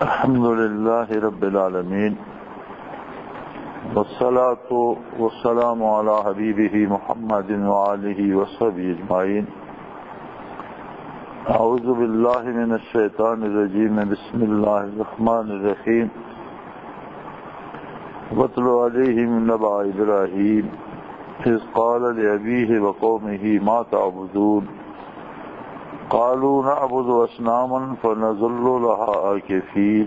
الحمد لله رب العالمين والصلاة والسلام على حبيبه محمد وآله وصحبه أجمعين. أعوذ بالله من الشيطان الرجيم. بسم الله الرحمن الرحيم. واتل عليهم نبأ إبراهيم إذ قال لأبيه وقومه ما تعبدون قالوا نعبد أصناما فنظل لها عاكفين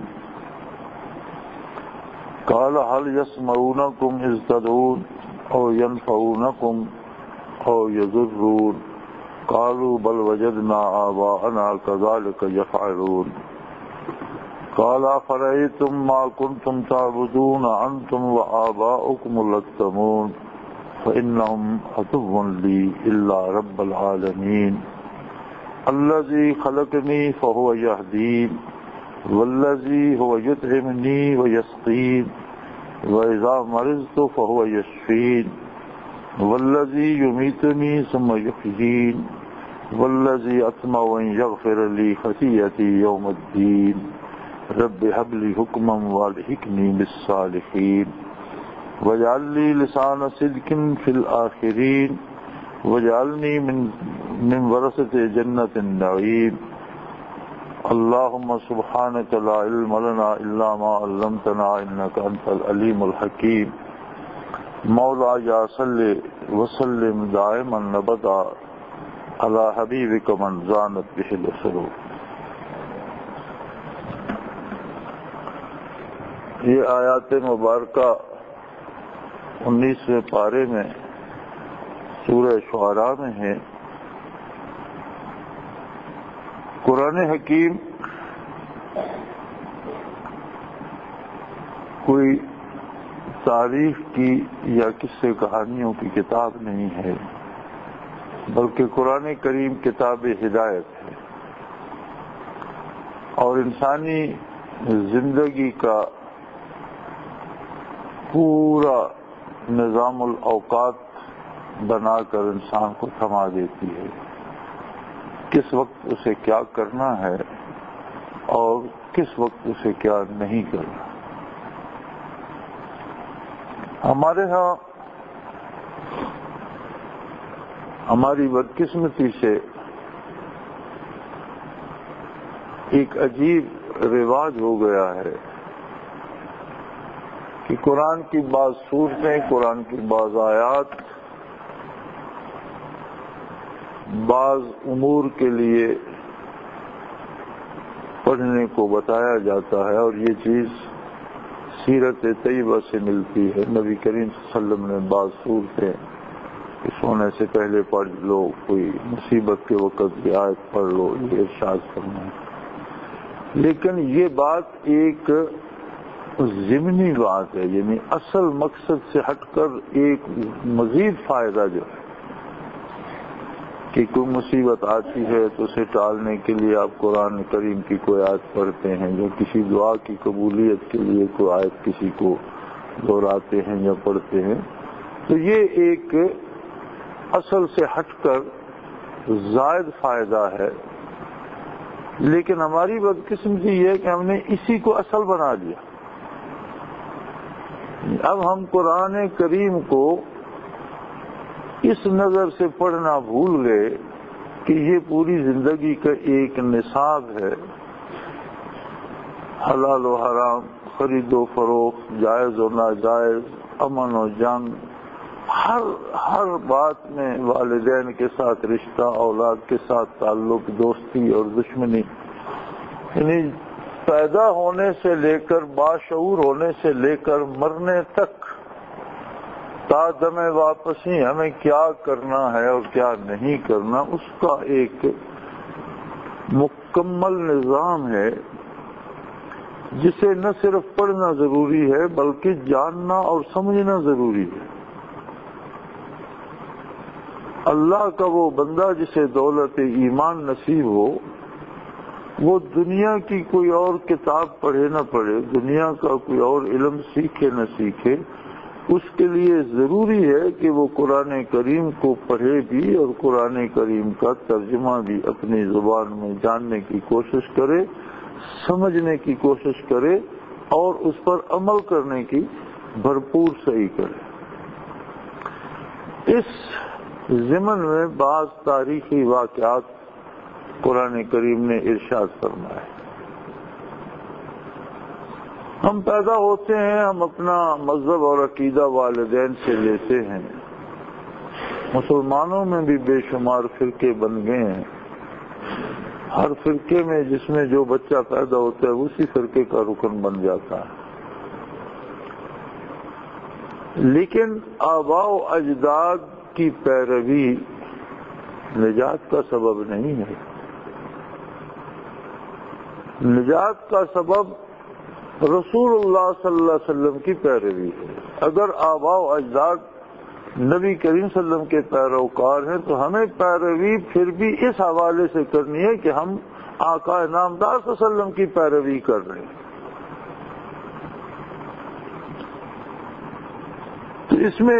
قال هل يسمعونكم إذ تدعون أو ينفعونكم أو يضرون قالوا بل وجدنا آباءنا كذلك يفعلون قال أفرأيتم ما كنتم تعبدون أنتم وآباؤكم الأقدمون فإنهم عدو لي إلا رب العالمين الذي خلقني فهو يهدين والذي هو يطعمني ويسقين وإذا مرضت فهو يشفين والذي يميتني ثم يحيين والذي أطمع أن يغفر لي خطيئتي يوم الدين رب هب لي حكما والحقني بالصالحين واجعل لي لسان صدق في الآخرين واجعلني من ورثة جنة النعيم. اللهم سبحانك لا علم لنا إلا ما علمتنا إنك أنت العليم الحكيم. مولاي صل وسلم دائما أبدا على حبيبك من زانت به الأسرور. یہ آیات مبارکہ 19ویں پارے میں سورہ شعراء میں ہے. قرآن حکیم کوئی تاریخ کی یا قصے کہانیوں کی کتاب نہیں ہے، بلکہ قرآن کریم کتاب ہدایت ہے اور انسانی زندگی کا پورا نظام الاوقات بنا کر انسان کو تھما دیتی ہے. کس وقت اسے کیا کرنا ہے اور کس وقت اسے کیا نہیں کرنا. ہمارے ہاں ہماری بدقسمتی سے ایک عجیب رواج ہو گیا ہے کہ قرآن کی بعض صورتیں، قرآن کی بعض آیات بعض امور کے لیے پڑھنے کو بتایا جاتا ہے اور یہ چیز سیرت طیبہ سے ملتی ہے. نبی کریم صلی اللہ علیہ وسلم نے بعض صورتیں کہ سونے سے پہلے پڑھ لو، کوئی مصیبت کے وقت کی آیت پڑھ لو، یہ ارشاد کرنا ہے. لیکن یہ بات ایک ضمنی بات ہے، یعنی اصل مقصد سے ہٹ کر ایک مزید فائدہ جو ہے کہ کوئی مصیبت آتی ہے تو اسے ٹالنے کے لیے آپ قرآن کریم کی کوئی آیت پڑھتے ہیں، جو کسی دعا کی قبولیت کے لیے کوئی آیت کسی کو دہراتے ہیں یا پڑھتے ہیں، تو یہ ایک اصل سے ہٹ کر زائد فائدہ ہے. لیکن ہماری بدقسمتی یہ ہے کہ ہم نے اسی کو اصل بنا دیا. اب ہم قرآن کریم کو اس نظر سے پڑھنا بھول گئے کہ یہ پوری زندگی کا ایک نصاب ہے. حلال و حرام، خرید و فروخت، جائز و ناجائز، امن و جنگ، ہر بات میں والدین کے ساتھ رشتہ، اولاد کے ساتھ تعلق، دوستی اور دشمنی، یعنی پیدا ہونے سے لے کر باشعور ہونے سے لے کر مرنے تک تا دم واپسی ہمیں کیا کرنا ہے اور کیا نہیں کرنا، اس کا ایک مکمل نظام ہے جسے نہ صرف پڑھنا ضروری ہے بلکہ جاننا اور سمجھنا ضروری ہے. اللہ کا وہ بندہ جسے دولت ایمان نصیب ہو، وہ دنیا کی کوئی اور کتاب پڑھے نہ پڑھے، دنیا کا کوئی اور علم سیکھے نہ سیکھے، اس کے لیے ضروری ہے کہ وہ قرآن کریم کو پڑھے بھی اور قرآن کریم کا ترجمہ بھی اپنی زبان میں جاننے کی کوشش کرے سمجھنے کی کوشش کرے اور اس پر عمل کرنے کی بھرپور صحیح کرے۔ اس ضمن میں بعض تاریخی واقعات قرآن کریم نے ارشاد فرمائے۔ ہم پیدا ہوتے ہیں، ہم اپنا مذہب اور عقیدہ والدین سے لیتے ہیں۔ مسلمانوں میں بھی بے شمار فرقے بن گئے ہیں، ہر فرقے میں جس میں جو بچہ پیدا ہوتا ہے اسی فرقے کا رکن بن جاتا ہے، لیکن آباء و اجداد کی پیروی نجات کا سبب نہیں ہے۔ نجات کا سبب رسول اللہ صلی اللہ علیہ وسلم کی پیروی ہے۔ اگر آباء و اجداد نبی کریم صلی اللہ علیہ وسلم کے پیروکار ہیں تو ہمیں پیروی پھر بھی اس حوالے سے کرنی ہے کہ ہم آقا نامدار صلی اللہ علیہ وسلم کی پیروی کر رہے ہیں۔ تو اس میں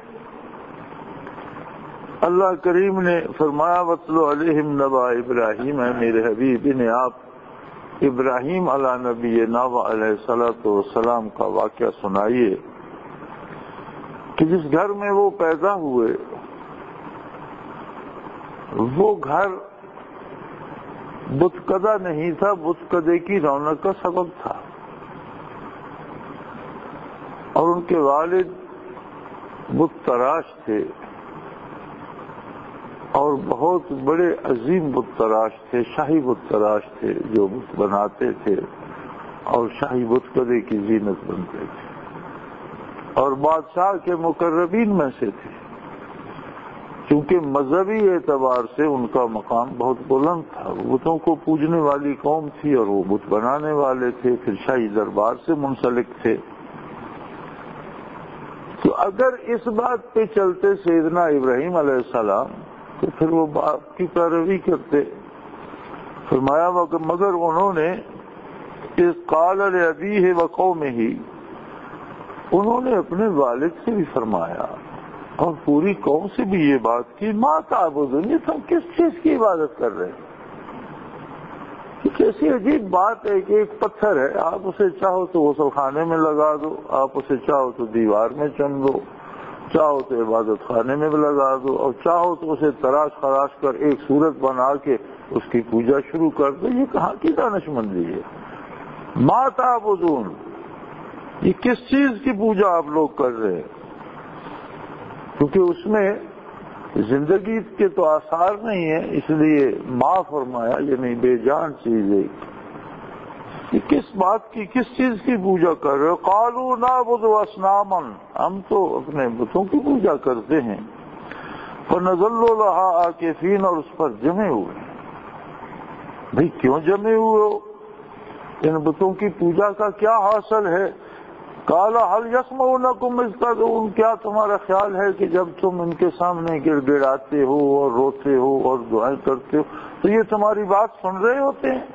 اللہ کریم نے فرمایا وَاتْلُ عَلَيْهِمْ نَبَأَ ابراہیم، ہے میرے حبیب انہیں آپ ابراہیم علیہ نبینا علیہ الصلوۃ والسلام کا واقعہ سنائیے کہ جس گھر میں وہ پیدا ہوئے وہ گھر بت کدہ نہیں تھا، بت کدے کی رونق کا سبب تھا، اور ان کے والد بت تراش تھے اور بہت بڑے عظیم بت تراش تھے، شاہی بت تراش تھے جو بت بناتے تھے اور شاہی بت کدے کی زینت بنتے تھے، اور بادشاہ کے مقربین میں سے تھے، کیونکہ مذہبی اعتبار سے ان کا مقام بہت بلند تھا۔ بتوں کو پوجنے والی قوم تھی اور وہ بت بنانے والے تھے، پھر شاہی دربار سے منسلک تھے۔ تو اگر اس بات پہ چلتے سیدنا ابراہیم علیہ السلام تو پھر وہ باپ کی پیروی کرتے۔ فرمایا مگر انہوں نے اذ قال لأبیہ وقومہ، انہوں نے اپنے والد سے بھی فرمایا اور پوری قوم سے بھی یہ بات کی ما تعبدون، یہ تم کس چیز کی عبادت کر رہے ہیں؟ یہ کیسی عجیب بات ہے کہ ایک پتھر ہے، آپ اسے چاہو تو غسل خانے میں لگا دو، آپ اسے چاہو تو دیوار میں چن دو، چاہو تو عبادت خانے میں بھی لگا دو، اور چاہو تو اسے تراش خراش کر ایک صورت بنا کے اس کی پوجا شروع کر دو۔ یہ کہاں کی دانش مندی ہے؟ ما تعبدون، یہ کس چیز کی پوجا آپ لوگ کر رہے ہیں؟ کیونکہ اس میں زندگی کے تو آثار نہیں ہیں، اس لیے ما فرمایا، یعنی بے جان چیز ہے۔ یہ کس بات کی، کس چیز کی پوجا کر رہے ہو؟ قالوا نعبد اصناما، ہم تو اپنے بتوں کی پوجا کرتے ہیں۔ فنظل لها عاکفین، اور اس پر جمے ہوئے۔ بھئی کیوں جمے ہوئے ہو؟ ان بتوں کی پوجا کا کیا حاصل ہے؟ قال هل يسمعونكم اذ تدعون، کیا تمہارا خیال ہے کہ جب تم ان کے سامنے گڑ گڑاتے ہو اور روتے ہو اور دعائیں کرتے ہو تو یہ تمہاری بات سن رہے ہوتے ہیں؟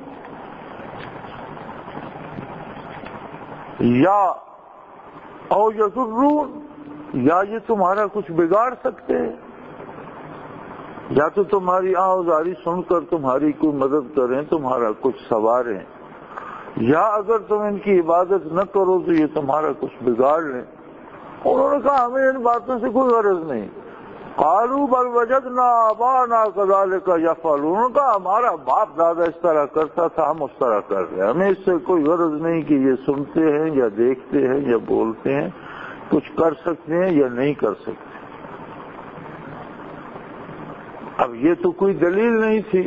یا او یضرون، یا یہ تمہارا کچھ بگاڑ سکتے ہیں، یا تو تمہاری آوازاری سن کر تمہاری کوئی مدد کریں، تمہارا کچھ سنواریں، یا اگر تم ان کی عبادت نہ کرو تو یہ تمہارا کچھ بگاڑ لیں۔ انہوں نے کہا ہمیں ان باتوں سے کوئی غرض نہیں۔ قالوا بل وجدنا آباءنا كذلك يفعلون، انہوں نے کہا ہمارا باپ دادا اس طرح کرتا تھا، ہم اس طرح کر رہے ہیں، ہمیں اس سے کوئی غرض نہیں کہ یہ سنتے ہیں یا دیکھتے ہیں یا بولتے ہیں، کچھ کر سکتے ہیں یا نہیں کر سکتے۔ اب یہ تو کوئی دلیل نہیں تھی،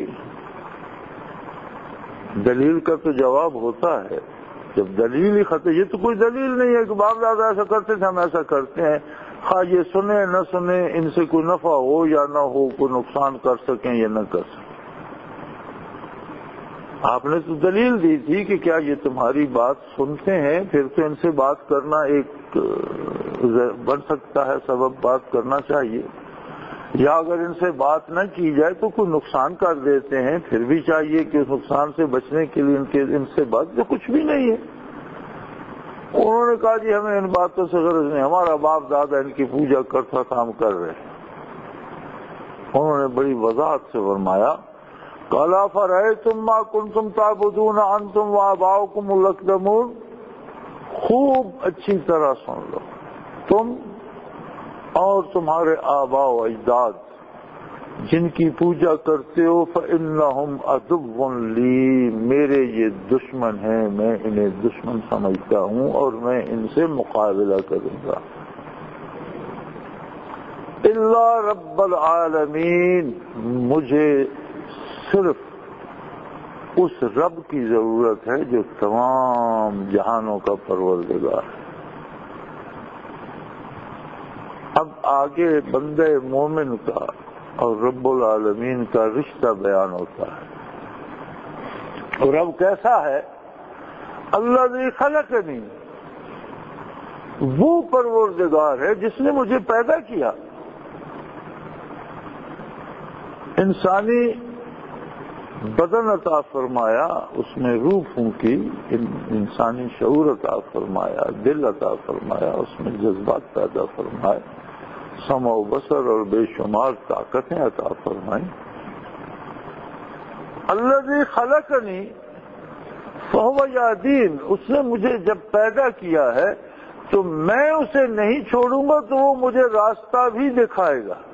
دلیل کا تو جواب ہوتا ہے جب دلیل ہی ختم۔ یہ تو کوئی دلیل نہیں ہے کہ باپ دادا ایسا کرتے تھے ہم ایسا کرتے ہیں، خواہ یہ سنیں نہ سنیں، ان سے کوئی نفع ہو یا نہ ہو، کوئی نقصان کر سکیں یا نہ کر سکیں۔ آپ نے تو دلیل دی تھی کہ کیا یہ تمہاری بات سنتے ہیں، پھر تو ان سے بات کرنا ایک بن سکتا ہے سبب، بات کرنا چاہیے، یا اگر ان سے بات نہ کی جائے تو کوئی نقصان کر دیتے ہیں، پھر بھی چاہیے کہ اس نقصان سے بچنے کے لیے ان سے بات، جو کچھ بھی نہیں ہے۔ انہوں نے کہا جی ہمیں ان باتوں سے غرض نہیں، ہمارا باپ دادا ان کی پوجا کرتا تھا، ہم کر رہے ہیں۔ انہوں نے بڑی وضاحت سے فرمایا قال افرأیتم ما کنتم تعبدون انتم وآباؤکم الاقدمون، خوب اچھی طرح سن لو، تم اور تمہارے آباء و اجداد جن کی پوجا کرتے ہو، فإنہم عدو لی، میرے یہ دشمن ہیں، میں انہیں دشمن سمجھتا ہوں اور میں ان سے مقابلہ کروں گا۔ الا رب العالمین، مجھے صرف اس رب کی ضرورت ہے جو تمام جہانوں کا پروردگار ہے۔ اب آگے بندے مومن کا اور رب العالمین کا رشتہ بیان ہوتا ہے۔ اور رب کیسا ہے؟ الذی خلقنی، وہ پروردگار ہے جس نے مجھے پیدا کیا۔ انسانی بدن عطا فرمایا، اس میں روح پھونکی، انسانی شعور عطا فرمایا، دل عطا فرمایا، اس میں جذبات پیدا فرمائے، سمع و بصر اور بے شمار طاقتیں عطا فرمائیں۔ الذی خلقنی فہو یہدین، اس نے مجھے جب پیدا کیا ہے تو میں اسے نہیں چھوڑوں گا تو وہ مجھے راستہ بھی دکھائے گا۔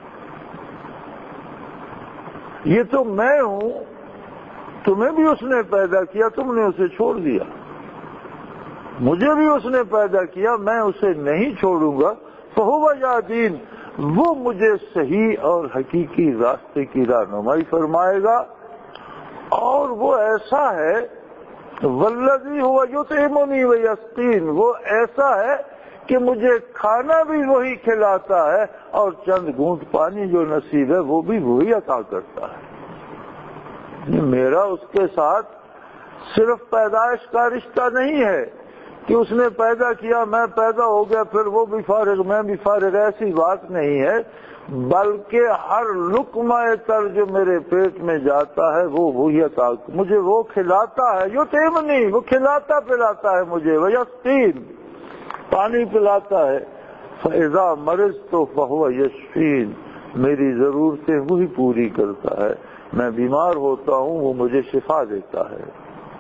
یہ تو میں ہوں، تمہیں بھی اس نے پیدا کیا، تم نے اسے چھوڑ دیا، مجھے بھی اس نے پیدا کیا، میں اسے نہیں چھوڑوں گا۔ فہو یہدین، وہ مجھے صحیح اور حقیقی راستے کی رہنمائی فرمائے گا۔ اور وہ ایسا ہے، والذی هو یطعمنی ویسقین، وہ ایسا ہے کہ مجھے کھانا بھی وہی کھلاتا ہے اور چند گھونٹ پانی جو نصیب ہے وہ بھی وہی عطا کرتا ہے۔ میرا اس کے ساتھ صرف پیدائش کا رشتہ نہیں ہے کہ اس نے پیدا کیا، میں پیدا ہو گیا، پھر وہ بھی فارغ میں بھی فارغ، ایسی بات نہیں ہے، بلکہ ہر لقمہ تر جو میرے پیٹ میں جاتا ہے وہ وہی عطا، مجھے وہ کھلاتا ہے، یطعمنی، وہ کھلاتا پلاتا ہے مجھے، ویسقین، پانی پلاتا ہے، فَإِذَا مَرِضْتُ فَهُوَ يَشْفِينِ، میری ضرورتیں وہی پوری کرتا ہے، میں بیمار ہوتا ہوں وہ مجھے شفا دیتا ہے۔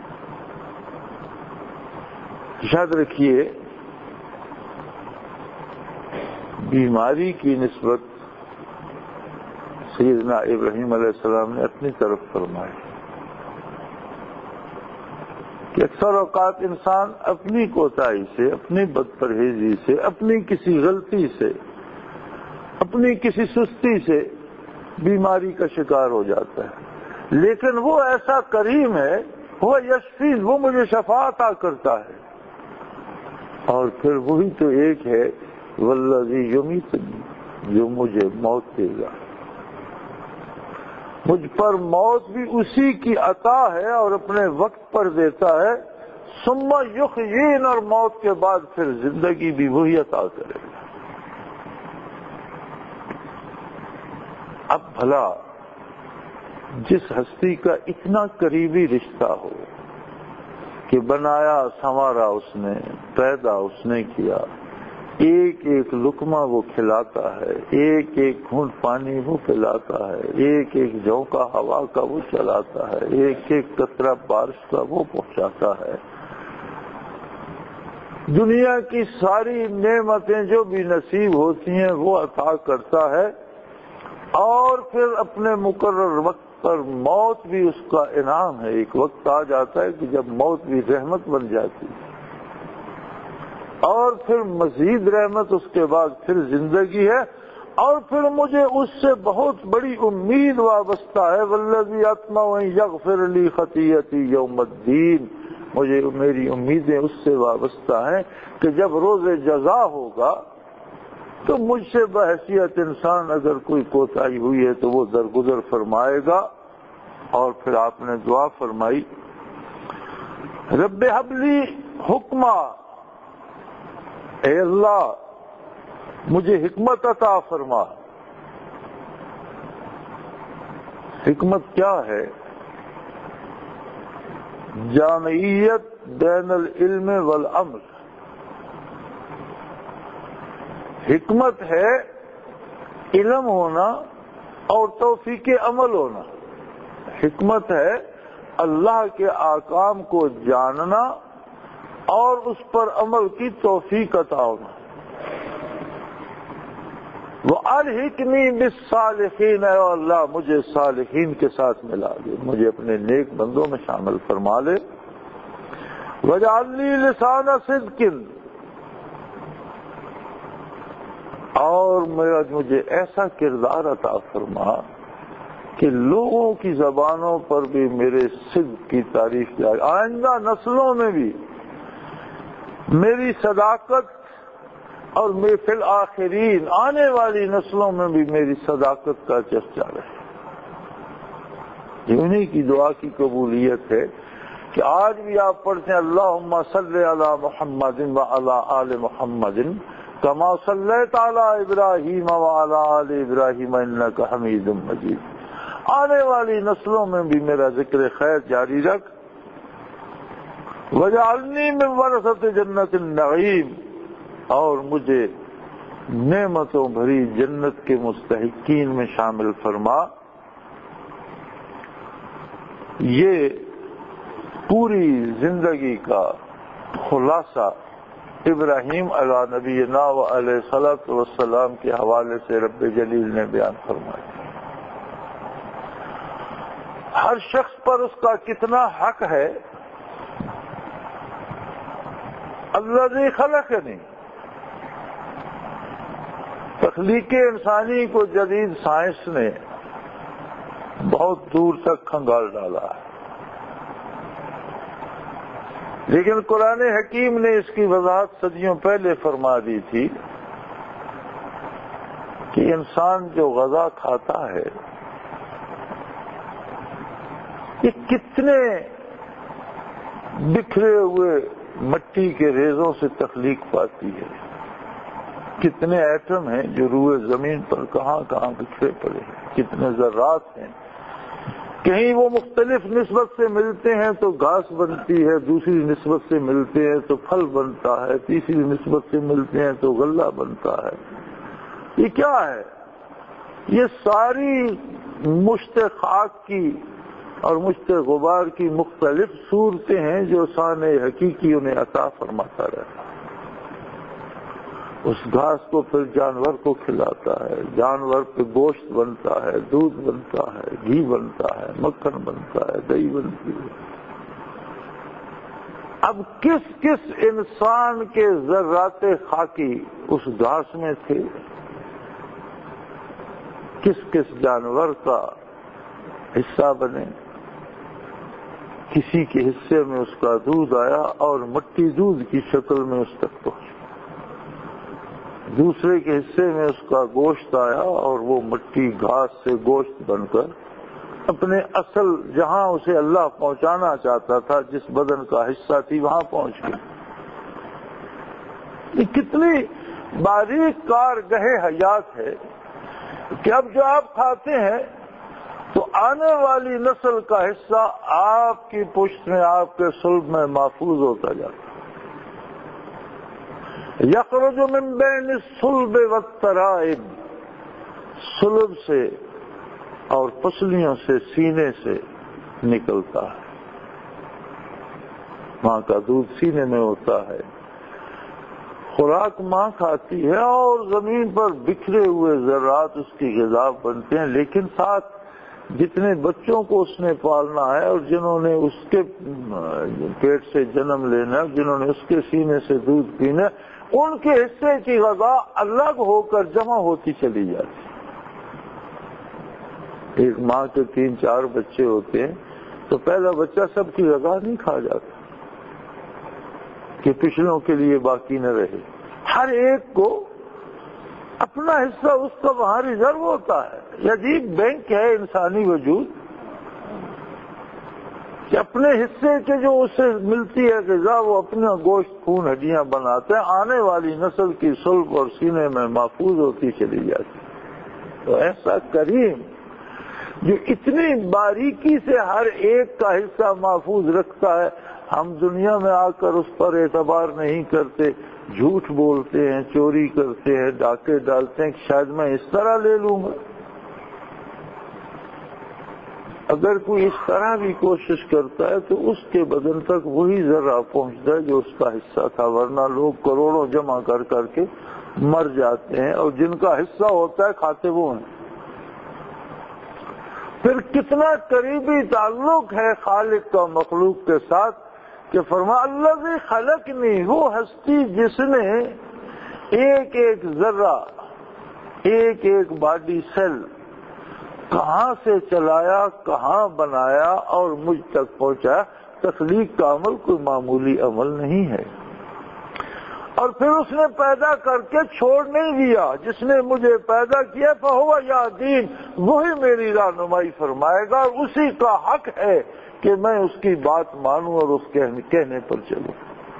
یاد رکھیے، بیماری کی نسبت سیدنا ابراہیم علیہ السلام نے اپنی طرف فرمائی کہ اکثر اوقات انسان اپنی کوتاہی سے، اپنی بد پرہیزی سے، اپنی کسی غلطی سے، اپنی کسی سستی سے بیماری کا شکار ہو جاتا ہے، لیکن وہ ایسا کریم ہے، وہ یشفین، وہ مجھے شفا عطا کرتا ہے۔ اور پھر وہی تو ایک ہے، والذی یمیتنی، جو مجھے موت دے گا، مجھ پر موت بھی اسی کی عطا ہے اور اپنے وقت پر دیتا ہے، ثم یحیین، اور موت کے بعد پھر زندگی بھی وہی عطا کرے گا۔ اب بھلا جس ہستی کا اتنا قریبی رشتہ ہو کہ بنایا سنوارا اس نے، پیدا اس نے کیا، ایک ایک لقمہ وہ کھلاتا ہے، ایک ایک گھونٹ پانی وہ پلاتا ہے، ایک ایک جھونکا ہوا کا وہ چلاتا ہے، ایک ایک قطرہ بارش کا وہ پہنچاتا ہے، دنیا کی ساری نعمتیں جو بھی نصیب ہوتی ہیں وہ عطا کرتا ہے، اور پھر اپنے مقرر وقت پر موت بھی اس کا انعام ہے۔ ایک وقت آ جاتا ہے کہ جب موت بھی رحمت بن جاتی ہے، اور پھر مزید رحمت، اس کے بعد پھر زندگی ہے، اور پھر مجھے اس سے بہت بڑی امید وابستہ ہے، والذی اطمع ان یغفر لی خطیئتی یوم الدین، مجھے میری امیدیں اس سے وابستہ ہیں کہ جب روز جزا ہوگا تو مجھ سے بحیثیت انسان اگر کوئی کوتاہی ہوئی ہے تو وہ درگزر فرمائے گا۔ اور پھر آپ نے دعا فرمائی، رب ہب لی حکما، اے اللہ مجھے حکمت عطا فرما۔ حکمت کیا ہے؟ جامعیت بین العلم والعمل۔ حکمت ہے علم ہونا اور توفیق عمل ہونا۔ حکمت ہے اللہ کے احکام کو جاننا اور اس پر عمل کی توفیق عطا ہونا۔ وَأَلْحِقْنِي بِالصَّالِحِينَ، اے اللہ مجھے صالحین کے ساتھ ملا دے، مجھے اپنے نیک بندوں میں شامل فرما لے۔ وَاجْعَلْ لِي لِسَانَ صِدْقٍ، اور مجھے ایسا کردار عطا فرما کہ لوگوں کی زبانوں پر بھی میرے صدق کی تعریف جائے، آئندہ نسلوں میں بھی میری صداقت اور میں فی الآخرین آنے والی نسلوں میں بھی میری صداقت کا چرچا رہے۔ یہ انہی کی دعا کی قبولیت ہے کہ آج بھی آپ پڑھتے ہیں اللہم صلی علی محمد وعلی آل محمد کما صلیت علی ابراہیم وعلی آل ابراہیم انک حمید مجید۔ آنے والی نسلوں میں بھی میرا ذکر خیر جاری رکھ۔ وَجَعَلْنِي مِن وَرَثَةِ جَنَّةِ النَّعِيمِ، اور مجھے نعمتوں بھری جنت کے مستحقین میں شامل فرما۔ یہ پوری زندگی کا خلاصہ ابراہیم علیہ نبینا و علیہ الصلوۃ والسلام کے حوالے سے رب جلیل نے بیان فرمایا۔ ہر شخص پر اس کا کتنا حق ہے۔ الذی خلقنی، تخلیق انسانی کو جدید سائنس نے بہت دور تک کھنگال ڈالا ہے، لیکن قرآن حکیم نے اس کی وضاحت صدیوں پہلے فرما دی تھی کہ انسان جو غذا کھاتا ہے یہ کتنے بکھرے ہوئے مٹی کے ریزوں سے تخلیق پاتی ہے، کتنے ایٹم ہیں جو روئے زمین پر کہاں کہاں بکھرے پڑے ہیں، کتنے ذرات ہیں، کہیں وہ مختلف نسبت سے ملتے ہیں تو گھاس بنتی ہے، دوسری نسبت سے ملتے ہیں تو پھل بنتا ہے، تیسری نسبت سے ملتے ہیں تو غلہ بنتا ہے۔ یہ کیا ہے؟ یہ ساری مشت خاک کی اور مشت غبار کی مختلف صورتیں ہیں جو صانع حقیقی انہیں عطا فرماتا رہتا ہے۔ اس گھاس کو پھر جانور کو کھلاتا ہے، جانور پہ گوشت بنتا ہے، دودھ بنتا ہے، گھی بنتا ہے، مکھن بنتا ہے، دہی بنتی ہے۔ اب کس کس انسان کے ذرات خاکی اس گھاس میں تھے، کس کس جانور کا حصہ بنے، کسی کے حصے میں اس کا دودھ آیا اور مٹی دودھ کی شکل میں اس تک پہنچی، دوسرے کے حصے میں اس کا گوشت آیا اور وہ مٹی گھاس سے گوشت بن کر اپنے اصل جہاں اسے اللہ پہنچانا چاہتا تھا، جس بدن کا حصہ تھی وہاں پہنچ گئی۔ یہ کتنی باریک کارگہ حیات ہے کہ اب جو آپ کھاتے ہیں تو آنے والی نسل کا حصہ آپ کی پشت میں، آپ کے صلب میں محفوظ ہوتا جاتا ہے۔ یخرج من بین الصلب والترائب، صلب سے اور پسلیوں سے، سینے سے نکلتا ہے، ماں کا دودھ سینے میں ہوتا ہے، خوراک ماں کھاتی ہے اور زمین پر بکھرے ہوئے ذرات اس کی غذا بنتے ہیں، لیکن ساتھ جتنے بچوں کو اس نے پالنا ہے اور جنہوں نے اس کے پیٹ سے جنم لینا ہے، جنہوں نے اس کے سینے سے دودھ پینا ہے، ان کے حصے کی غذا الگ ہو کر جمع ہوتی چلی جاتی۔ ایک ماں کے 3-4 بچے ہوتے ہیں تو پہلا بچہ سب کی غذا نہیں کھا جاتا کہ پچھلوں کے لیے باقی نہ رہے، ہر ایک کو اپنا حصہ اس کا وہاں ریزرو ہوتا ہے۔ یہ عجیب بینک ہے انسانی وجود کہ اپنے حصے کے جو اسے ملتی ہے غذا وہ اپنا گوشت خون ہڈیاں بناتے ہیں، آنے والی نسل کی صلب اور سینے میں محفوظ ہوتی چلی جاتی۔ تو ایسا کریم جو اتنی باریکی سے ہر ایک کا حصہ محفوظ رکھتا ہے، ہم دنیا میں آ کر اس پر اعتبار نہیں کرتے، جھوٹ بولتے ہیں، چوری کرتے ہیں، ڈاکے ڈالتے ہیں کہ شاید میں اس طرح لے لوں گا۔ اگر کوئی اس طرح بھی کوشش کرتا ہے تو اس کے بدن تک وہی ذرہ پہنچتا ہے جو اس کا حصہ تھا، ورنہ لوگ کروڑوں جمع کر کر کے مر جاتے ہیں اور جن کا حصہ ہوتا ہے کھاتے وہ ہیں۔ پھر کتنا قریبی تعلق ہے خالق کا مخلوق کے ساتھ کہ فرمایا الذی خلقنی، وہ ہستی جس نے ایک ایک ذرہ، ایک ایک باڈی سیل کہاں سے چلایا، کہاں بنایا اور مجھ تک پہنچایا۔ تخلیق کا عمل کوئی معمولی عمل نہیں ہے، اور پھر اس نے پیدا کر کے چھوڑ نہیں دیا۔ جس نے مجھے پیدا کیا فہو یہدین، وہی میری رہنمائی فرمائے گا، اور اسی کا حق ہے کہ میں اس کی بات مانوں اور اس کہنے پر چلوں۔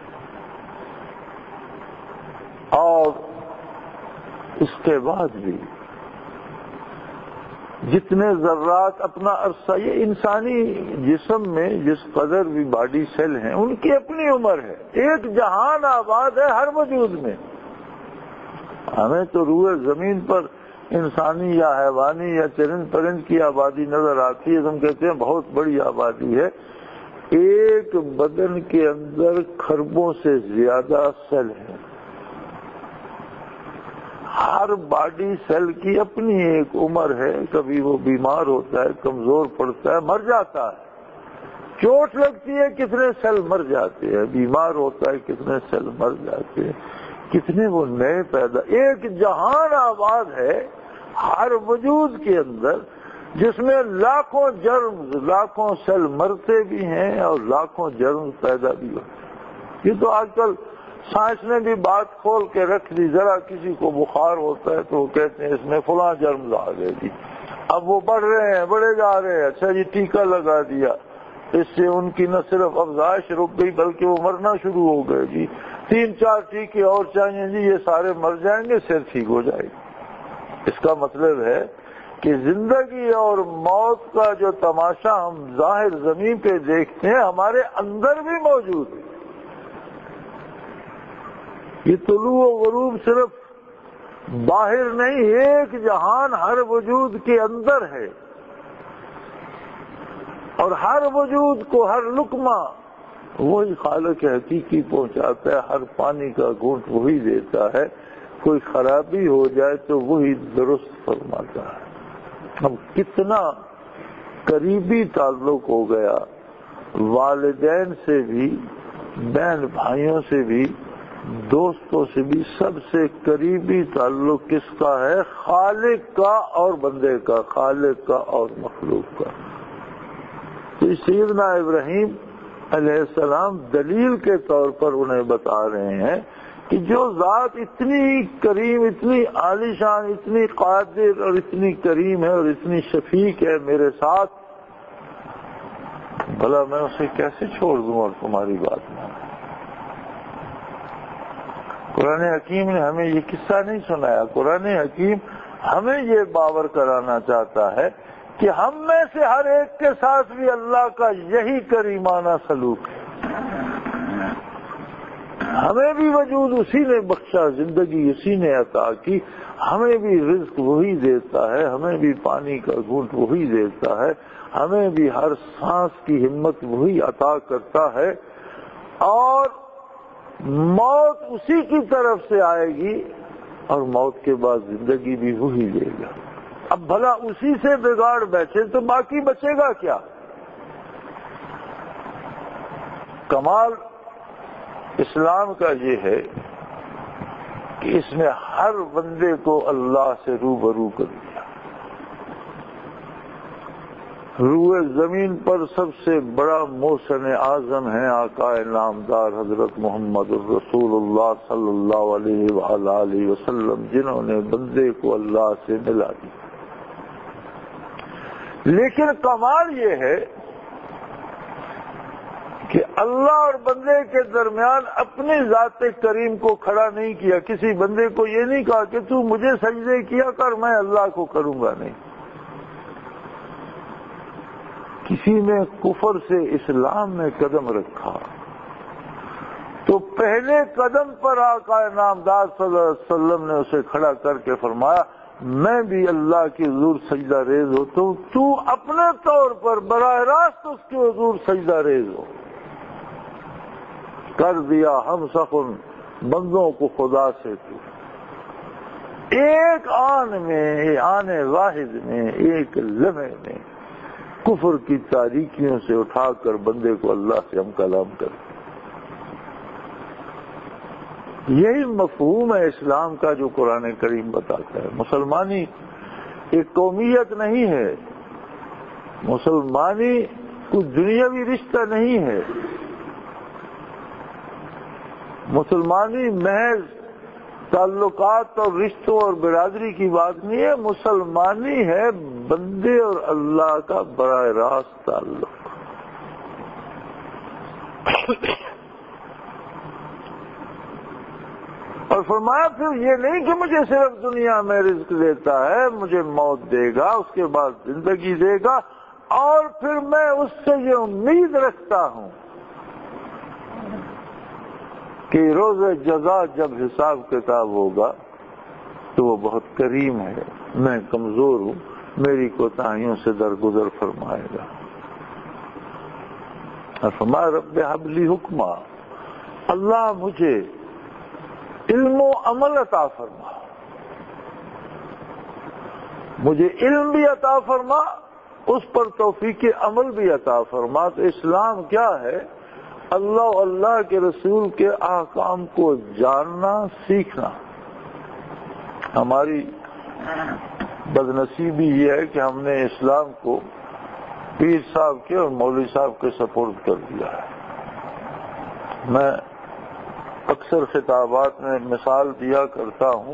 اور اس کے بعد بھی جتنے ذرات اپنا عرصہ، یہ انسانی جسم میں جس قدر بھی باڈی سیل ہیں ان کی اپنی عمر ہے، ایک جہان آباد ہے ہر وجود میں۔ ہمیں تو روئے زمین پر انسانی یا حیوانی یا چرند پرند کی آبادی نظر آتی ہے، ہم کہتے ہیں بہت بڑی آبادی ہے۔ ایک بدن کے اندر خربوں سے زیادہ سیل ہیں، ہر باڈی سیل کی اپنی ایک عمر ہے، کبھی وہ بیمار ہوتا ہے، کمزور پڑتا ہے، مر جاتا ہے، چوٹ لگتی ہے کتنے سیل مر جاتے ہیں، بیمار ہوتا ہے کتنے سیل مر جاتے ہیں، کتنے وہ نئے پیدا۔ ایک جہان آباد ہے ہر وجود کے اندر جس میں لاکھوں جرم، لاکھوں سیل مرتے بھی ہیں اور لاکھوں جرم پیدا بھی ہوتے ہیں۔ یہ تو آج کل سائنس نے بھی بات کھول کے رکھ دی، ذرا کسی کو بخار ہوتا ہے تو وہ کہتے ہیں اس میں فلاں جرم آ گئے جی، اب وہ بڑھ رہے ہیں، بڑھے جا رہے ہیں، اچھا جی ٹیکہ لگا دیا، اس سے ان کی نہ صرف افزائش رک گئی بلکہ وہ مرنا شروع ہو گئے جی، 3-4 ٹیکے اور چاہیے جی، یہ سارے مر جائیں گے، پھر ٹھیک ہو جائے گی۔ اس کا مطلب ہے کہ زندگی اور موت کا جو تماشا ہم ظاہر زمین پہ دیکھتے ہیں ہمارے اندر بھی موجود ہے۔ یہ طلوع و غروب صرف باہر نہیں، ایک جہان ہر وجود کے اندر ہے، اور ہر وجود کو ہر لقمہ وہی خالق حقیقی پہنچاتا ہے، ہر پانی کا گھونٹ وہی دیتا ہے، کوئی خرابی ہو جائے تو وہی درست فرماتا ہے۔ اب کتنا قریبی تعلق ہو گیا، والدین سے بھی، بہن بھائیوں سے بھی، دوستوں سے بھی، سب سے قریبی تعلق کس کا ہے؟ خالق کا اور بندے کا، خالق کا اور مخلوق کا۔ تو سیدنا ابراہیم علیہ السلام دلیل کے طور پر انہیں بتا رہے ہیں کہ جو ذات اتنی کریم، اتنی عالی شان، اتنی قادر اور اتنی کریم ہے اور اتنی شفیق ہے میرے ساتھ، بھلا میں اسے کیسے چھوڑ دوں اور تمہاری بات مانوں؟ قرآن حکیم نے ہمیں یہ قصہ نہیں سنایا، قرآن حکیم ہمیں یہ باور کرانا چاہتا ہے کہ ہم میں سے ہر ایک کے ساتھ بھی اللہ کا یہی کریمانہ سلوک ہے۔ ہمیں بھی وجود اسی نے بخشا، زندگی اسی نے عطا کی، ہمیں بھی رزق وہی دیتا ہے، ہمیں بھی پانی کا گھونٹ وہی دیتا ہے، ہمیں بھی ہر سانس کی ہمت وہی عطا کرتا ہے، اور موت اسی کی طرف سے آئے گی اور موت کے بعد زندگی بھی وہی دے گا۔ اب بھلا اسی سے بگاڑ بیٹھے تو باقی بچے گا کیا؟ کمال اسلام کا یہ ہے کہ اس نے ہر بندے کو اللہ سے روبرو کر دیا۔ روئے زمین پر سب سے بڑا محسن اعظم ہے آقا نامدار حضرت محمد رسول اللہ صلی اللہ علیہ وآلہ وسلم، جنہوں نے بندے کو اللہ سے ملا دیا۔ لیکن کمال یہ ہے کہ اللہ اور بندے کے درمیان اپنی ذات کریم کو کھڑا نہیں کیا، کسی بندے کو یہ نہیں کہا کہ تو مجھے سجدے کیا کر، میں اللہ کو کروں گا، نہیں۔ کسی نے کفر سے اسلام میں قدم رکھا تو پہلے قدم پر آقا نامدار صلی اللہ علیہ وسلم نے اسے کھڑا کر کے فرمایا میں بھی اللہ کے حضور سجدہ ریز ہوتا ہوں، تو اپنے طور پر براہ راست اس کے حضور سجدہ ریز ہو۔ کر دیا ہم سخن بندوں کو خدا سے تو، ایک آن میں، آن واحد میں، ایک لمحے میں کفر کی تاریکیوں سے اٹھا کر بندے کو اللہ سے ہم کلام کرتے۔ یہی مفہوم ہے اسلام کا جو قرآن کریم بتاتا ہے۔ مسلمانی ایک قومیت نہیں ہے، مسلمانی کوئی دنیاوی رشتہ نہیں ہے، مسلمانی محض تعلقات اور رشتوں اور برادری کی بات نہیں ہے، مسلمانی ہے بندے اور اللہ کا براہ راست تعلق۔ اور فرمایا پھر یہ نہیں کہ مجھے صرف دنیا میں رزق دیتا ہے، مجھے موت دے گا، اس کے بعد زندگی دے گا، اور پھر میں اس سے یہ امید رکھتا ہوں کہ روز جزا جب حساب کتاب ہوگا تو وہ بہت کریم ہے، میں کمزور ہوں، میری کوتاہیوں سے درگزر فرمائے گا۔ اور فرمایا رب حب لی حکما، اللہ مجھے علم و عمل عطا فرما، مجھے علم بھی عطا فرما، اس پر توفیق عمل بھی عطا فرما۔ تو اسلام کیا ہے؟ اللہ اللہ کے رسول کے احکام کو جاننا، سیکھنا۔ ہماری بدنصیبی یہ ہے کہ ہم نے اسلام کو پیر صاحب کے اور مولوی صاحب کے سپرد کر دیا ہے۔ میں اکثر خطابات میں مثال دیا کرتا ہوں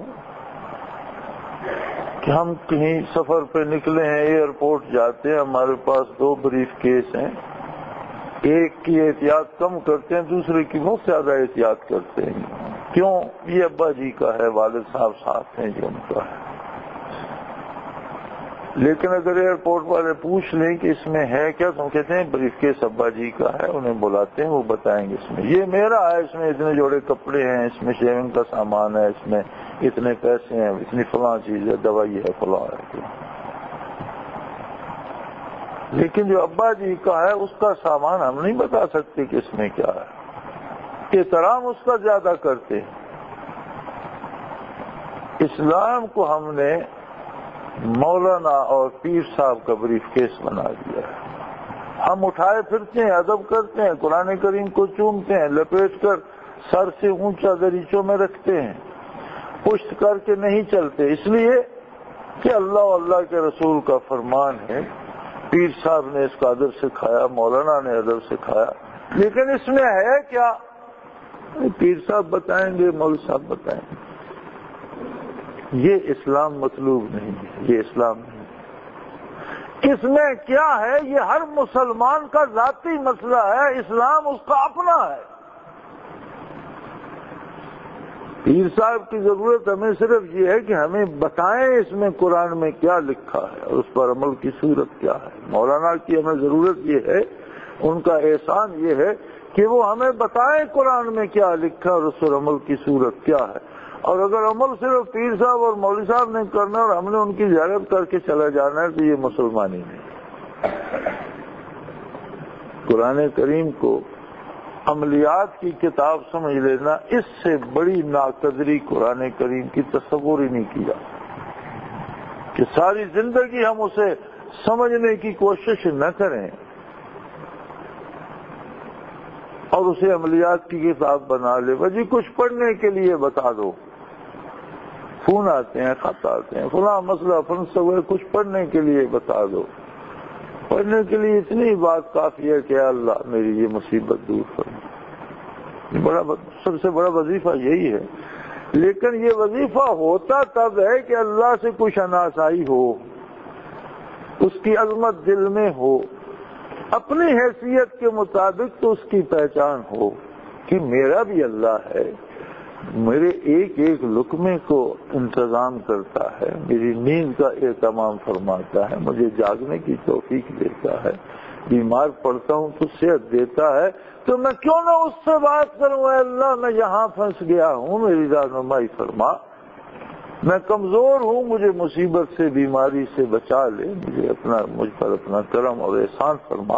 کہ ہم کہیں سفر پہ نکلے ہیں، ایئرپورٹ جاتے ہیں، ہمارے پاس 2 بریف کیس ہیں، ایک کی احتیاط کم کرتے ہیں، دوسرے کی بہت زیادہ احتیاط کرتے ہیں۔ کیوں؟ یہ ابا جی کا ہے، والد صاحب ساتھ ہیں جو ان کا ہے۔ لیکن اگر ایئرپورٹ والے پوچھ لیں کہ اس میں ہے کیا، تو ہم کہتے ہیں بریف کیس ابا جی کا ہے، انہیں بلاتے ہیں، وہ بتائیں گے اس میں یہ میرا ہے، اس میں اتنے جوڑے کپڑے ہیں، اس میں شیونگ کا سامان ہے، اس میں اتنے پیسے ہیں، اتنی فلاں چیز ہے، دوائی ہے، فلاں ہے۔ لیکن جو ابا جی کا ہے اس کا سامان ہم نہیں بتا سکتے کہ اس میں کیا ہے، احترام اس کا زیادہ کرتے ہیں۔ اسلام کو ہم نے مولانا اور پیر صاحب کا بریف کیس بنا دیا ہے۔ ہم اٹھائے پھرتے ہیں، ادب کرتے ہیں، قرآن کریم کو چومتے ہیں، لپیٹ کر سر سے اونچا دریچوں میں رکھتے ہیں، پشت کر کے نہیں چلتے، اس لیے کہ اللہ اللہ کے رسول کا فرمان ہے۔ پیر صاحب نے اس کا ادب سکھایا، مولانا نے ادب سکھایا، لیکن اس میں ہے کیا؟ پیر صاحب بتائیں گے، مولوی صاحب بتائیں گے۔ یہ اسلام مطلوب نہیں ہے، یہ اسلام نہیں۔ اس میں کیا ہے؟ یہ ہر مسلمان کا ذاتی مسئلہ ہے، اسلام اس کا اپنا ہے۔ پیر صاحب کی ضرورت ہمیں صرف یہ ہے کہ ہمیں بتائیں اس میں قرآن میں کیا لکھا ہے اور اس پر عمل کی صورت کیا ہے۔ مولانا کی ہمیں ضرورت یہ ہے، ان کا احسان یہ ہے کہ وہ ہمیں بتائیں قرآن میں کیا لکھا اور اس پر عمل کی صورت کیا ہے۔ اور اگر عمل صرف پیر صاحب اور مولوی صاحب نے کرنا اور ہم نے ان کی زیارت کر کے چلا جانا ہے تو یہ مسلمانی نہیں۔ قرآن کریم کو عملیات کی کتاب سمجھ لینا، اس سے بڑی ناقدری قرآن کریم کی تصور ہی نہیں کیا کہ ساری زندگی ہم اسے سمجھنے کی کوشش نہ کریں اور اسے عملیات کی کتاب بنا لے۔ جی کچھ پڑھنے کے لیے بتا دو، فون آتے ہیں، خط آتے ہیں، فلاں مسئلہ فلسفہ، کچھ پڑھنے کے لیے بتا دو۔ پڑھنے کے لیے اتنی بات کافی ہے کہ اللہ میری یہ مصیبت دور فرما، سب سے بڑا وظیفہ یہی ہے۔ لیکن یہ وظیفہ ہوتا تب ہے کہ اللہ سے کوئی شناسائی ہو، اس کی عظمت دل میں ہو، اپنی حیثیت کے مطابق تو اس کی پہچان ہو کہ میرا بھی اللہ ہے، میرے ایک ایک لقمے کو انتظام کرتا ہے، میری نیند کا اہتمام فرماتا ہے، مجھے جاگنے کی توفیق دیتا ہے، بیمار پڑتا ہوں تو صحت دیتا ہے، تو میں کیوں نہ اس سے بات کروں، اے اللہ میں یہاں پھنس گیا ہوں، میری رہنمائی فرما۔ میں کمزور ہوں، مجھے مصیبت سے بیماری سے بچا لے، مجھ پر اپنا کرم اور احسان فرما.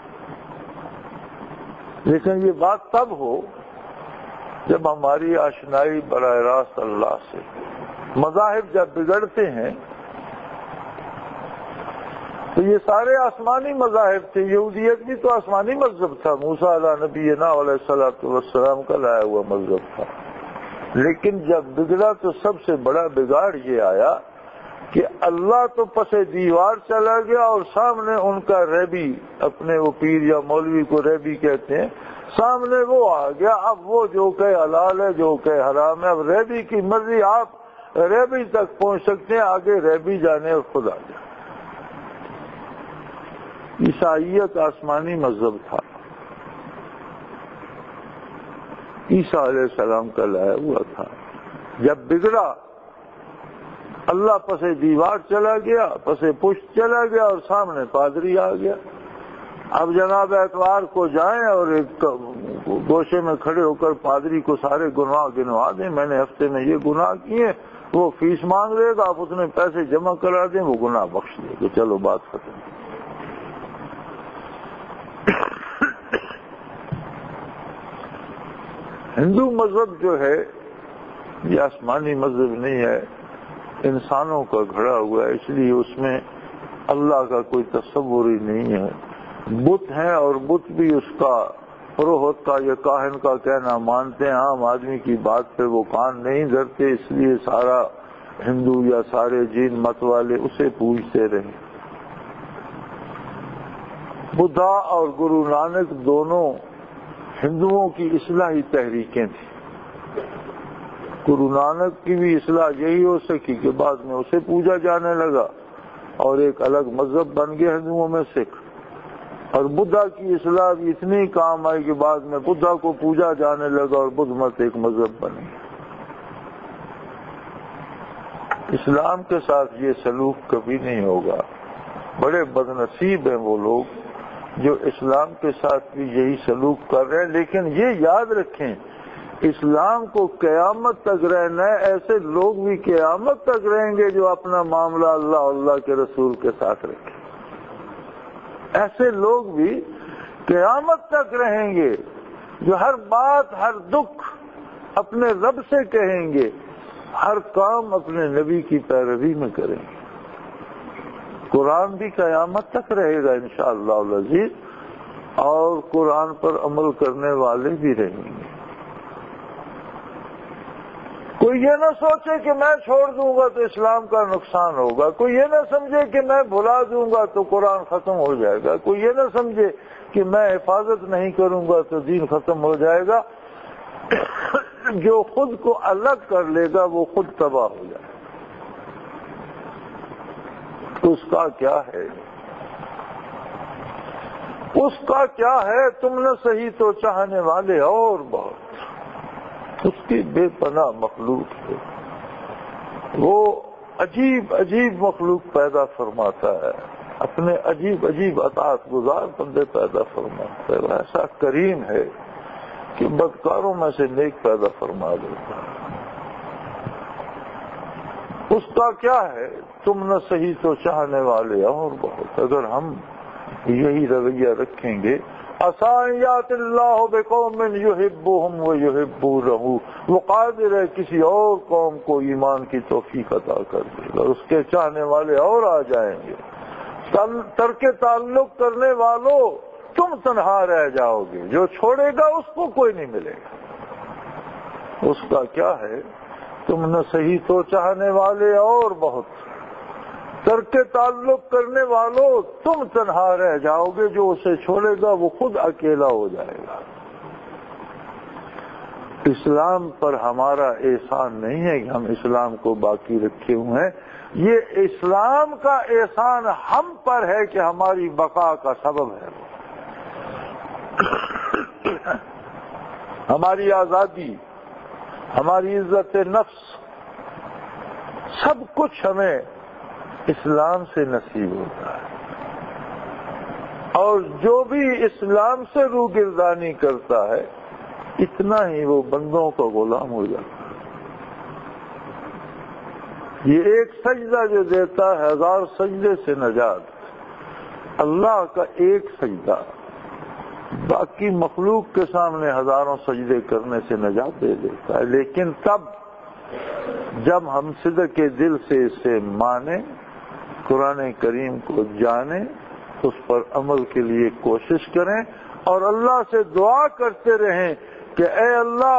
لیکن یہ بات تب ہو جب ہماری آشنائی براہ راست اللہ سے. مذاہب جب بگڑتے ہیں تو یہ سارے آسمانی مذاہب تھے. یہودیت بھی تو آسمانی مذہب تھا، موسیٰ علیہ نبینا علیہ الصلوۃ والسلام کا لایا ہوا مذہب تھا. لیکن جب بگڑا تو سب سے بڑا بگاڑ یہ آیا کہ اللہ تو پس دیوار چلا گیا اور سامنے ان کا ریبی، اپنے وہ پیر یا مولوی کو ریبی کہتے ہیں، سامنے وہ آ گیا. اب وہ جو کہ حلال ہے جو کہ حرام ہے، اب ریبی کی مرضی، آپ ریبی تک پہنچ سکتے ہیں، آگے ریبی جانے اور خود آ جائے. عیسائیت آسمانی مذہب تھا، عیسیٰ علیہ السلام کا لایا ہوا تھا. جب بگڑا اللہ پسے دیوار چلا گیا، پسے پشت چلا گیا اور سامنے پادری آ گیا. اب جناب اتوار کو جائیں اور ایک گوشے میں کھڑے ہو کر پادری کو سارے گناہ گنوا دیں، میں نے ہفتے میں یہ گناہ کیے، وہ فیس مانگ لے گا، آپ اس میں پیسے جمع کرا دیں، وہ گناہ بخش دے گا، چلو بات ختم. ہندو مذہب جو ہے یہ آسمانی مذہب نہیں ہے، انسانوں کا گھڑا ہوا ہے، اس لیے اس میں اللہ کا کوئی تصور ہی نہیں ہے. بت ہیں اور بت بھی اس کا پروہت کا یا کاہن کا کہنا مانتے ہیں، عام آدمی کی بات پہ وہ کان نہیں دھرتے، اس لیے سارا ہندو یا سارے جین مت والے اسے پوجتے رہے. بدھا اور گرو نانک دونوں ہندوؤں کی اصلاحی تحریکیں تھیں. گرو نانک کی بھی اصلاح یہی ہو سکی کہ بعد میں اسے پوجا جانے لگا اور ایک الگ مذہب بن گیا ہندوؤں میں سکھ. اور بدھا کی اصلاح بھی اتنی کام آئی کہ بعد میں بدھا کو پوجا جانے لگا اور بدھ مت ایک مذہب بن گیا. اسلام کے ساتھ یہ سلوک کبھی نہیں ہوگا. بڑے بدنصیب ہیں وہ لوگ جو اسلام کے ساتھ بھی یہی سلوک کر رہے ہیں. لیکن یہ یاد رکھیں اسلام کو قیامت تک رہنا ہے، ایسے لوگ بھی قیامت تک رہیں گے جو اپنا معاملہ اللہ اور اللہ کے رسول کے ساتھ رکھیں. ایسے لوگ بھی قیامت تک رہیں گے جو ہر بات ہر دکھ اپنے رب سے کہیں گے، ہر کام اپنے نبی کی پیروی میں کریں گے. قرآن بھی قیامت تک رہے گا انشاءاللہ العزیز، اور قرآن پر عمل کرنے والے بھی رہیں گے. کوئی یہ نہ سوچے کہ میں چھوڑ دوں گا تو اسلام کا نقصان ہوگا، کوئی یہ نہ سمجھے کہ میں بھلا دوں گا تو قرآن ختم ہو جائے گا، کوئی یہ نہ سمجھے کہ میں حفاظت نہیں کروں گا تو دین ختم ہو جائے گا. جو خود کو الگ کر لے گا وہ خود تباہ ہو جائے گا. اس کا کیا ہے، اس کا کیا ہے، تم نے صحیح تو چاہنے والے اور بہت. اس کی بے پناہ مخلوق ہے، وہ عجیب عجیب مخلوق پیدا فرماتا ہے، اپنے عجیب عجیب اطاعت گزار بندے پیدا فرماتا ہے. ایسا کریم ہے کہ بدکاروں میں سے نیک پیدا فرما دیتا ہے. اس کا کیا ہے، تم نہ صحیح تو چاہنے والے اور بہت. اگر ہم یہی رویہ رکھیں گے، عَسَىٰ اللہ بِقَوْمٍ يُحِبُّهُمْ وَيُحِبُّونَهُ، وہ قادر ہے کسی اور قوم کو ایمان کی توفیق عطا کر دے گا، اس کے چاہنے والے اور آ جائیں گے. ترک تعلق کرنے والوں تم تنہا رہ جاؤ گے، جو چھوڑے گا اس کو کوئی نہیں ملے گا. اس کا کیا ہے، تم نہ صحیح تو چاہنے والے اور بہت، ترک تعلق کرنے والوں تم تنہا رہ جاؤ گے، جو اسے چھوڑے گا وہ خود اکیلا ہو جائے گا. اسلام پر ہمارا احسان نہیں ہے کہ ہم اسلام کو باقی رکھے ہوئے ہیں، یہ اسلام کا احسان ہم پر ہے کہ ہماری بقا کا سبب ہے. ہماری آزادی، ہماری عزت نفس، سب کچھ ہمیں اسلام سے نصیب ہوتا ہے. اور جو بھی اسلام سے روگردانی کرتا ہے اتنا ہی وہ بندوں کا غلام ہو جاتا ہے. یہ ایک سجدہ جو دیتا ہے 1000 سجدے سے نجات، اللہ کا ایک سجدہ باقی مخلوق کے سامنے ہزاروں سجدے کرنے سے نجات دے دیتا ہے، لیکن تب جب ہم صدق کے دل سے اسے مانیں، قرآن کریم کو جانیں، اس پر عمل کے لیے کوشش کریں اور اللہ سے دعا کرتے رہیں کہ اے اللہ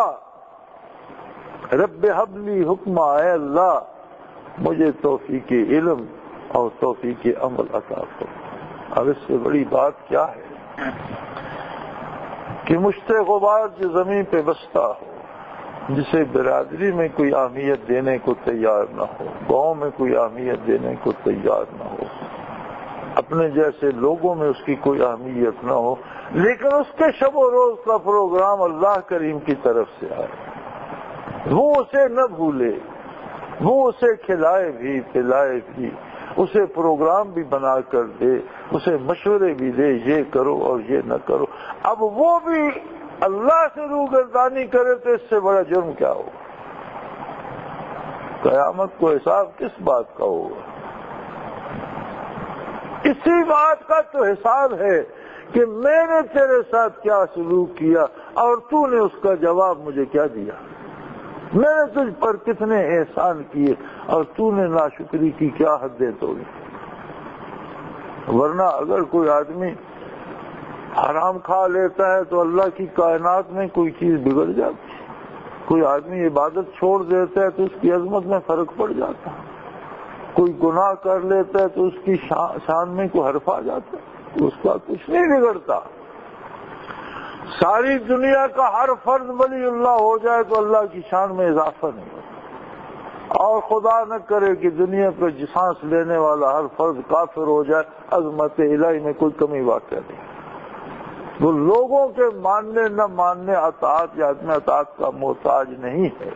رب حب لی حکمہ، اے اللہ مجھے توفیق علم اور توفیق عمل عطا کرو۔ اب اس سے بڑی بات کیا ہے کہ مشت غبار جو زمین پہ بستا ہو، جسے برادری میں کوئی اہمیت دینے کو تیار نہ ہو، گاؤں میں کوئی اہمیت دینے کو تیار نہ ہو، اپنے جیسے لوگوں میں اس کی کوئی اہمیت نہ ہو، لیکن اس کے شب و روز کا پروگرام اللہ کریم کی طرف سے آئے، وہ اسے نہ بھولے، وہ اسے کھلائے بھی پلائے بھی، اسے پروگرام بھی بنا کر دے، اسے مشورے بھی دے، یہ کرو اور یہ نہ کرو، اب وہ بھی اللہ سے روگردانی کرے تو اس سے بڑا جرم کیا ہوگا؟ قیامت کو حساب کس بات کا ہوگا؟ اسی بات کا تو حساب ہے کہ میں نے تیرے ساتھ کیا سلوک کیا اور تو نے اس کا جواب مجھے کیا دیا، میں نے تجھ پر کتنے احسان کیے اور تو نے ناشکری کی کیا حدیں توڑی۔ ورنہ اگر کوئی آدمی حرام کھا لیتا ہے تو اللہ کی کائنات میں کوئی چیز بگڑ جاتی، کوئی آدمی عبادت چھوڑ دیتا ہے تو اس کی عظمت میں فرق پڑ جاتا، کوئی گناہ کر لیتا ہے تو اس کی شان میں کوئی حرف آ جاتا، اس کا کچھ نہیں بگڑتا۔ ساری دنیا کا ہر فرد ولی اللہ ہو جائے تو اللہ کی شان میں اضافہ نہیں ہوتا، اور خدا نہ کرے کہ دنیا پہ سانس لینے والا ہر فرد کافر ہو جائے، عظمت الہی میں کوئی کمی واقع نہیں۔ وہ لوگوں کے ماننے نہ ماننے، اطاعت یا عدم اطاعت کا محتاج نہیں ہے،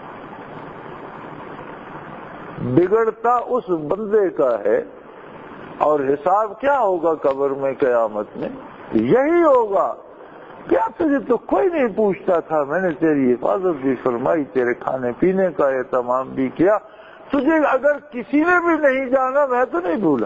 بگڑتا اس بندے کا ہے۔ اور حساب کیا ہوگا قبر میں قیامت میں؟ یہی ہوگا کیا تجھے تو کوئی نہیں پوچھتا تھا، میں نے تیری حفاظت بھی فرمائی، تیرے کھانے پینے کا اہتمام بھی کیا، تجھے اگر کسی نے بھی نہیں جانا میں تو نہیں بھولا،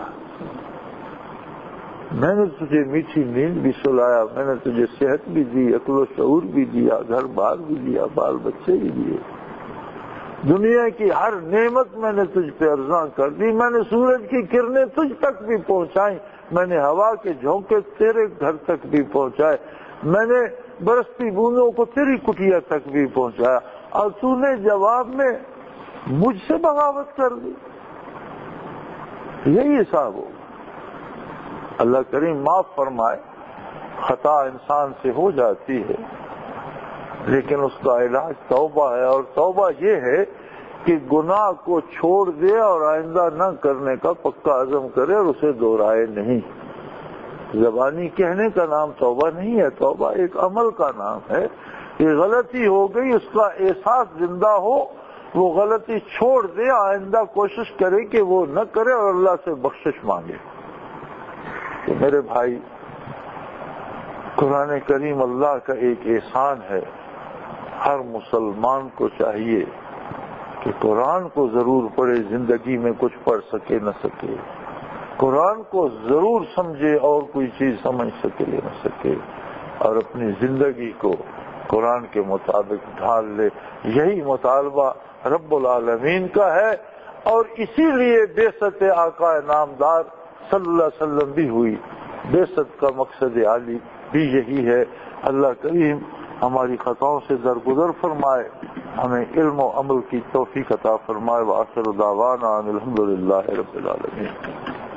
میں نے تجھے میٹھی نیند بھی سلایا، میں نے تجھے صحت بھی دی، عقل و شعور بھی دیا، گھر بار بھی دیا، بال بچے بھی دیے، دنیا کی ہر نعمت میں نے تجھ پہ ارزاں کر دی، میں نے سورج کی کرنیں تجھ تک بھی پہنچائیں، میں نے ہوا کے جھونکے تیرے گھر تک بھی پہنچائے، میں نے برستی بوندوں کو تیری کٹیا تک بھی پہنچایا، اور تو نے جواب میں مجھ سے بغاوت کر دی۔ یہی حساب ہو۔ اللہ کریم معاف فرمائے، خطا انسان سے ہو جاتی ہے لیکن اس کا علاج توبہ ہے، اور توبہ یہ ہے کہ گناہ کو چھوڑ دے اور آئندہ نہ کرنے کا پکا عزم کرے اور اسے دہرائے نہیں۔ زبانی کہنے کا نام توبہ نہیں ہے، توبہ ایک عمل کا نام ہے۔ یہ غلطی ہو گئی، اس کا احساس زندہ ہو، وہ غلطی چھوڑ دے، آئندہ کوشش کرے کہ وہ نہ کرے اور اللہ سے بخشش مانگے۔ تو میرے بھائی، قرآن کریم اللہ کا ایک احسان ہے، ہر مسلمان کو چاہیے کہ قرآن کو ضرور پڑھے، زندگی میں کچھ پڑھ سکے نہ سکے، قرآن کو ضرور سمجھے اور کوئی چیز سمجھ سکے نہ سکے، اور اپنی زندگی کو قرآن کے مطابق ڈھال لے۔ یہی مطالبہ رب العالمین کا ہے، اور اسی لیے بعثت آقا نامدار صلی اللہ علیہ وسلم بھی ہوئی، بعثت کا مقصد عالی بھی یہی ہے۔ اللہ کریم ہماری خطاؤں سے درگزر فرمائے، ہمیں علم و عمل کی توفیق عطا فرمائے۔ وآخر دعوانا الحمدللہ رب العالمین۔